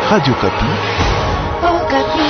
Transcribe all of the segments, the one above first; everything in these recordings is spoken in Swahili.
Radio Kapi. Oh, Kapi.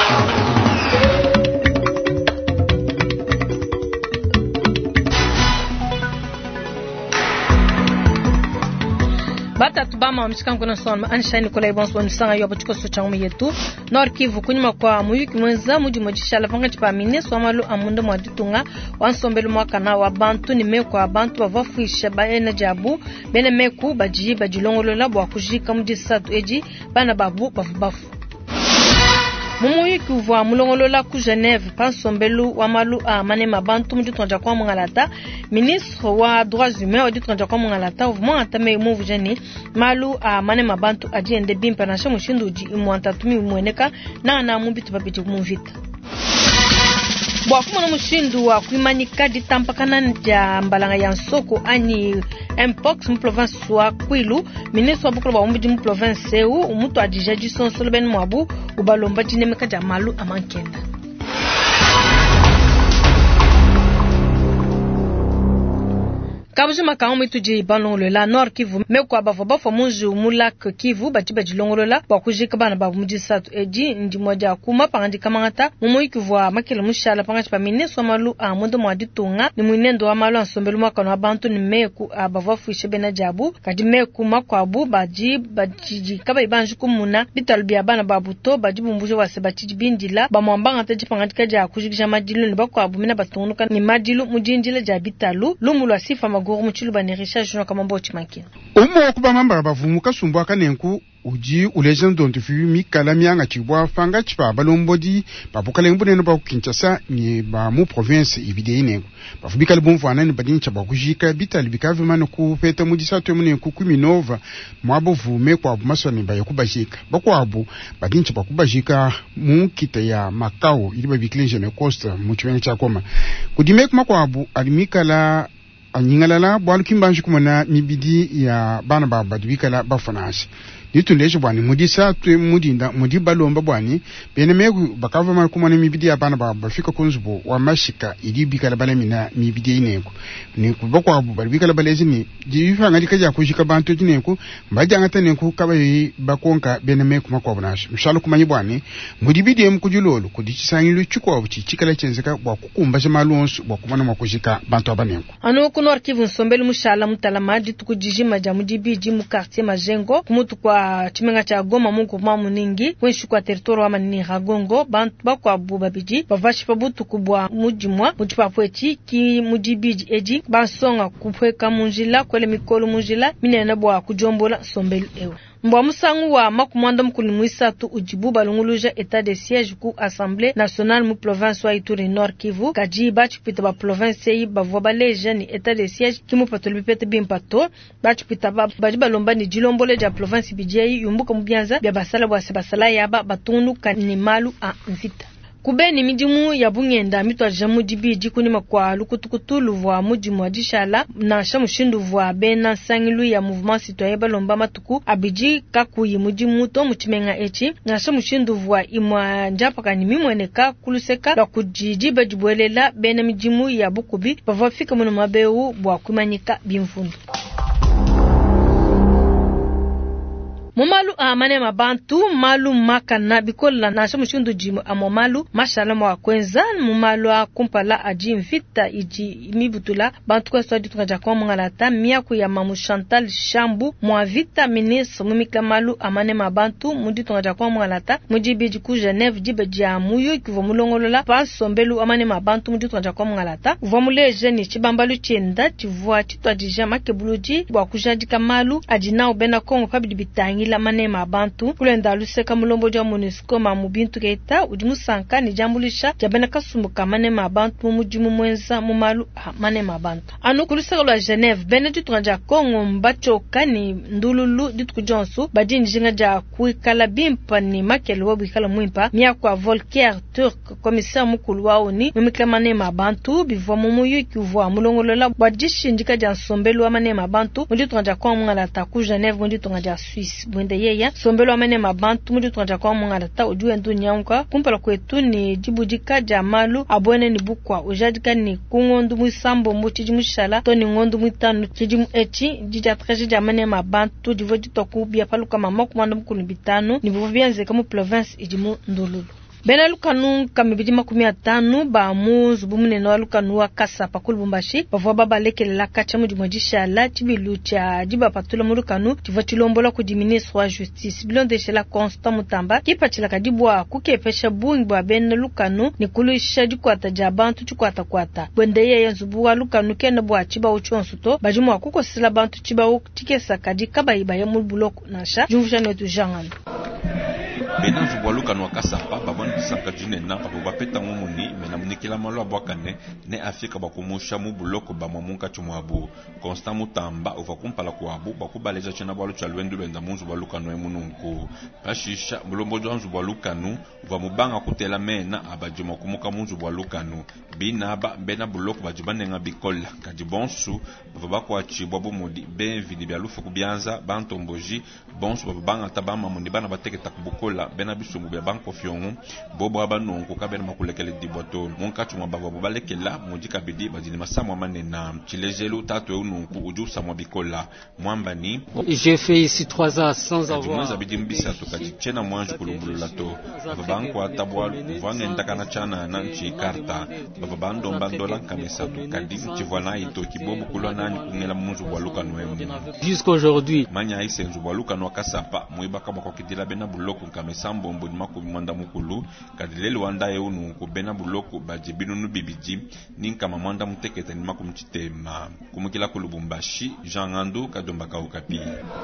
Bata tubama mshika mkono sana anisha Nikolai Bonso nisanga yoba chiko so changu yetu Nord Kivu kunyuma kwa muyiki mwenza muji mojisha la fanga chipa mineso amalu amundo mwadutunga wansombelu mwaka na wabantu ni meku abantu bavafuisha baena jabu bene meku baji bajilongolola bwa kujika muji satu eji bana babu bafu Mumuyiki uva mulongolola ku Genève pansombelu wamalu amane mabantu muji tonja kwa mungalata ministre wa droits humains odi tonja kwa mungalata uvuma atame muvu jeni malu amane mabantu ajiende bimpa na shamushindu uji imwanta tumi umweneka na mubitu babiti kumuvita Bwakuma na mushindu wa kuimanika ditampakana nja mbalanga ya nsoko ani Mpox mu province wa Kwilu ministre wa bukolo ba umbi mu province seu umutu ajijaji sonsolo ben mwabu ubalomba jinemeka jamalu amankenda Kabujuma kaomi tuji balongolola Nord Kivu mekwa bafo munju mulak Kivu baji longolola bakujika bana babu muji satu eji ndi moja kuma pangandi kamangata mumoyi Kivu makele mushala pangachi pa mineso malu amondo mwaditunga ni mwinendo wa malu ansombelu mwaka na bantu ni meku abavafuishe bena jabu kadi meku makwabu baji kaba ibanju kumuna bitalubia bana babu to baji bumbuje wase bachiji bindila bamwambanga teji pangandi kaja kujikisha majilu ni bakwabu mina batungunuka ni majilu mujinjile jabitalu lumulu asifa guru mchulu banirisha juno kama mbochi makina umo kuba mamba bavumuka sumbwa kanenku uji ulejen dontu fi mikala mianga chibwa fanga chipa balombodi babukale mbuneno ba Kinshasa ni ba mu province ibide inengu bafubika libumfu anani badini chaba kujika bitali bikave mano ku peta mudisa to mune ku kuminova mwabo vume kwa masoni ba yakubajika bakwabo badini chaba kubajika mu kita ya makao iliba biklenje ne costa mu chwenye cha koma kudime kuma kwabo alimikala anyingalala bwalu kimbanju kumana mibidi ya bana baba dubikala bafanashi nitundeje bwani mudisa twe mudinda mudibalomba bwani bene meku bakava ma kumana mibidi ya bana baba fika kunzubo wa mashika idibikala balamina mibidi ineko ni kubakwa bubikala balezi ni jifa ngadi kaja kujika bantu jineko mbaja ngata nenku kabayi bakonka bene meku makwa bunashi mshalo kumanyi bwani mudibidi mkujulolo kudichisanyilu chukwa buchi chikala chenzeka bwa kukumba jamalonsu bwa kumana makujika bantu abanenko ano kunor Kivu nsombelu mushala mutalamaji tukujijima jamudibiji mu quartier Majengo kumutu kwa chimenga cha Goma mungu mamuningi kwenshi kwa territoire wa manini Ragongo bantu bakwa bubabiji bavashi pabutu kubwa mujimwa mujipapwechi ki mujibiji eji basonga kupweka munjila kwele mikolo munjila minena bwa kujombola sombelu ewe Mbwa musangu wa makumanda mkuli muisatu ujibu balunguluja etat de siège ku Assemblée nationale mu province wa Ituri Nord Kivu kaji bachipita ba province yi bavwa baleja ni etat de siège kimu patoli bipete bimpato bachipita baji balomba ni jilombole ja province bijei yumbuka mubianza bya basala bwa sebasala yaba batunu kanimalu a nzita Kubeni mijimu ya bungenda mitwa jamu jibiji kunima kwa lukutukutu luvwa mujimu ajishala na shamushindu vwa bena sangilu ya mouvement citoyen balomba matuku abiji kakuyi mujimu to muchimenga echi na shamushindu vwa imwa njapaka ni mimweneka kuluseka la kujijiba jibwelela bena mijimu ya bukubi bavafika munu mabeu bwa kumanyika bimfundu Mumalu amane mabantu malu makana bikola na shamushindu jimu amomalu mashala mwa kwenza mumalu akumpala aji mvita iji mibutula bantu kwa swadi tukaja kwa mungalata miyaku ya mamu Chantal Shambu mwa vita ministre mumika malu amane mabantu mudi tukaja kwa mungalata mujibiji ku Genève jibe jamuyo kivo mulongolola pansombelu amane mabantu mudi tukaja kwa mungalata uvamuleje ni chibambalu chenda chivua chitwa dijama kebuluji bwa kujadika malu ajina ubena kongo pabidi bitangi la manema abantu kulenda luseka mulombo ja MONUSCO mamubintu keita udimusanka ni jambulisha jabena kasumuka manema abantu mujimu mwenza mumalu manema abantu anu kuluseka lwa Genève Benedict twanja Kongo mbachoka ni ndululu ditukujonsu badini jinga ja kuikala bimpa ni makelo wabikala mwimpa miya kwa Volker Turk commissaire mukulu wao ni mumika manema abantu bivwa mumuyu kivwa mulongolola bwadishindika ja nsombelu wa manema abantu mundi twanja kwa mwala ta ku Genève mundi twanja Suisse bwende yeya sombelo amene mabantu mudu twanja kwa mungata uju endu nyanka kumpala kwetu ni jibujika jamalu abone ni bukwa ujadika ni kungondu musambo muchiji mushala to ni ngondu mutanu chiji echi jija treji jamane mabantu divoji toku bia paluka mama kumanda mukulu bitanu ni buvyanze kama province ijimu ndululu bena lukanu kamibidi 15 ba muzu bumune no lukanu wa kasa pakulu bumbashi bavwa baba lekelela kacha mu dimojisha la tibilu cha diba patula mu lukanu tivotilombola ku di ministre wa justice bilon de cela Constant Mutamba kipachila kadibwa kukepesha bungi bwa bena lukanu nikulisha dikwata jabantu chikwata bwendeye yanzubu wa lukanu kenda bwa chiba uchonsuto bajumu akuko sila bantu chiba uktikesa kadika bayiba ya mu buloko nasha jumvusha netu jangano bena zubualuka no kasapa babon sanka jine na pa bapeta ngomuni mena munikila malo abwakane ne afika bakumusha mu buloko ba mamunka chumwabu Constant Mutamba uva kumpala kwabu bakubaleja chena bwalu cha lwendu lwenda munzu baluka no emununku pashisha mulombo jwanzu baluka nu uva mubanga kutela mena abajima kumuka munzu baluka nu binaba bena buloko bajibane nga bikola kadibonsu babakwa chibwa bomodi benvini byalufu kubyanza bantomboji bonsu babanga tabama mundi bana bateketa kubukola bena bisumu bya banko fyongu bobo abanonko kabena makulekele diboto monkachu mababo balekela mujika bidi bazini masamwa manena chilejelu tatu ununku ujusa mwabikola mwambani j'ai fait ici 3 ans sans avoir mwanza bidi mbisa tukajichena mwanju kulumbulula to babanko atabwalu vanga ndakana chana na nchi karta babando mbandola kamesa tukadi chivwana ito kibobo kulwa nani kungela munzu bwaluka noemu jusqu'aujourd'hui manya isenzu bwaluka no kasapa muibaka bakokidila bena buloko kamesambo mbodi makumi mwanda mukulu kadilele wanda yeunu kubena buloko bajibinu nubibiji ninkama mwanda muteketa ni makumi chitema kumukila kulubumbashi Jean Ngando kadomba kaukapi.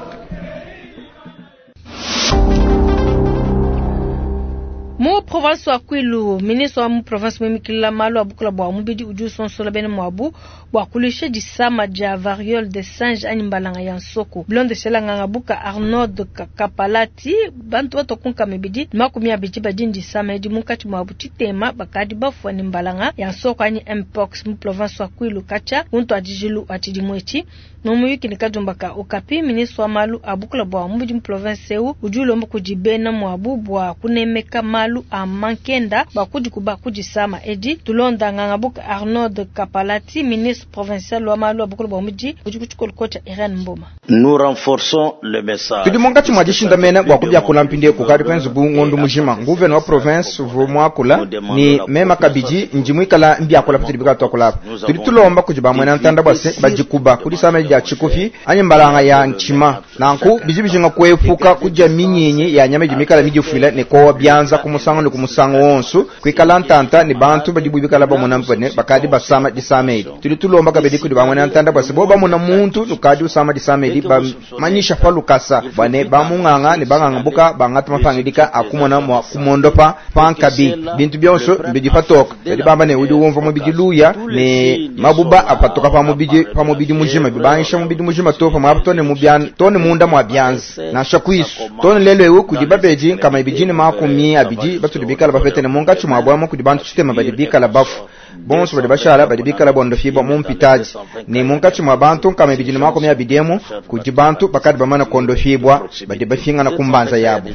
Mo province wa Kwilu ministre wa mu province memikila malo abukula bwa mubidi uju sonsola bene mwabu bwa kulisha disama ja variole de singe animbalanga ya nsoko blonde selanga ngabuka Arnaud Kapalati bantu batokunka mebidi makumi abiji badindi sama edi mukati mwabu titema bakadi bafwa nimbalanga ya nsoko ani mpox mu province wa Kwilu kacha unto ajijilu atidimwechi nomuyiki nikajombaka okapi ministre wa malu abukula bwa mubidi mu province eu ujulo mukujibena mwabu bwa kunemeka malu amankenda bakudi kubakudi sama edi tulonda ngabuka Arnaud Kapalati ministre provincial wa malu abukulu bomiji ujikuchukol kocha Irene Mboma. Nous renforçons le message. Tudimongati mwadishinda mena wakubya kulampinde kukari kwenzu bu ngondu mujima nguven wa province vumwa kula ni mema kabiji njimwikala mbya kula putibika tokula tulitulomba kujiba mwena ntanda base bajikuba kudi sama ya chikufi anyimbalanga ya nchima nanku bizibijinga kwefuka kuja minyinyi ya nyama jimikala mijufila ne ko byanza kumusango ne kumusango wonsu kwikala ntanta ni bantu badibubikala ba munampane bakadi basama disamedi tulitulomba kabedi kudi ba mwena ntanda base boba muna muntu tukadi usama disamedi ba manyisha falukasa bane bamunganga ne banganga buka bangata mafangidika akumona mwa kumondopa pankabi bintu byonso mbidifatoka ndi bamba ne udi wumva mu bidiluya ne mabuba apatoka pa mu bidi mujima bibanisha mu bidi mujima tofa mwaptone mu byan tone munda mwa byanzi na shakwisu tone lelewe kudibabeji kama ibijini makumi abiji batudibikala bafete ne monga chuma bwa mu kudibantu chitema badibikala bafu bonso badibashala badibikala bondo fiba mu mpitaji ni monga chuma bantu kama ibijini makumi abidemu kujibantu bakadi bamana kondo fibwa badibafinga na kumbanza yabo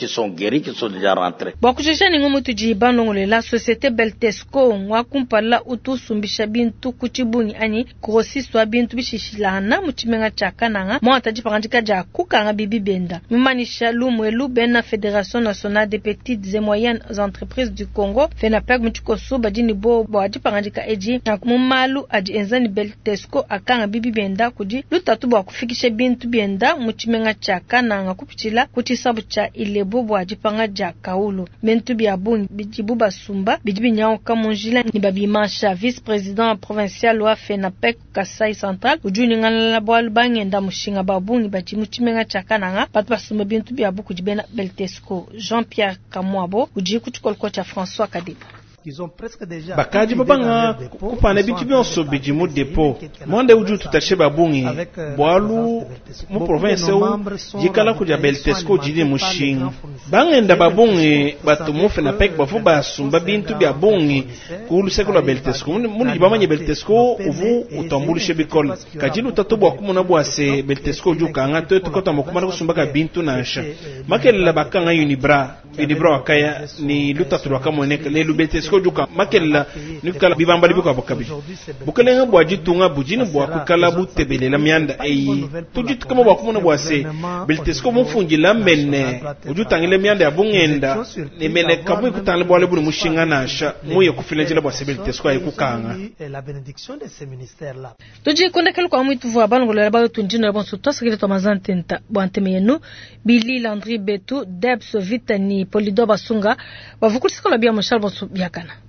bakushesha ni ngumu tujibano la société Beltesco ngwa kumpala utusumbisha bintu kuchibungi ani kurosiswa bintu bishishilana muchimenga chakananga mwata jipangandika ja kukanga bibi benda mumanisha lumwelu bena Fédération nationale des petites et moyennes entreprises du Congo FENAPEC mchikoso badini bo jipangandika eji nakumalu aji enzani Beltesco akanga bibi benda kuji lutatu bwa kufikisha bintu benda muchimenga chakananga kupichila kutisabu cha ilebo bwa jipanga ja kaulu bintu bya bungi bijibuba sumba bijibi nyao kamonjila ni babimasha vice-président provincial wa FENAPEC Kasai Central ujuni ngala bwalu bangenda mushinga babungi bajimuchimenga chakananga batu basumba bintu bya buku jibena Beltesco Jean-Pierre Kamwabo uji kutukolko cha François Kadiba bakaji babanga kupana bitu byonso bijimu depo monde uju tutasheba bungi bwalu mu province u jikala kuja Beltesco jili mushinga bangenda babongi batomofe na pek bafu basumba bintu bya bongi kulu sekula beltesco muni bamanye beltesco uvu utambulishe bikol kajilu tatobwa kumuna bwase beltesco jukanga to kota mokuma kusumba ka bintu nasha makela bakanga unibra wakaya ni lutatulwa kamoneka le beltesco juka makela nikala bibamba libiko abakabi bukalenga bwajitunga bujini bwa kukala butebelela myanda eyi tujitu kama bakumuna bwase beltesco mufungila menne ujutangile myanda ya bungenda nemene kabu kutangile bwale buli mushinga nasha muye kufilenjela bwa beltesco ayikukanga tuji kondekelo kwa mwitu vwa balongolela ba tunjino bonso tosakile to mazantenta bwantemenu Billy Landry Betu Debs Vitani Polido Basunga bavukulisikola bya moshal bonso byakana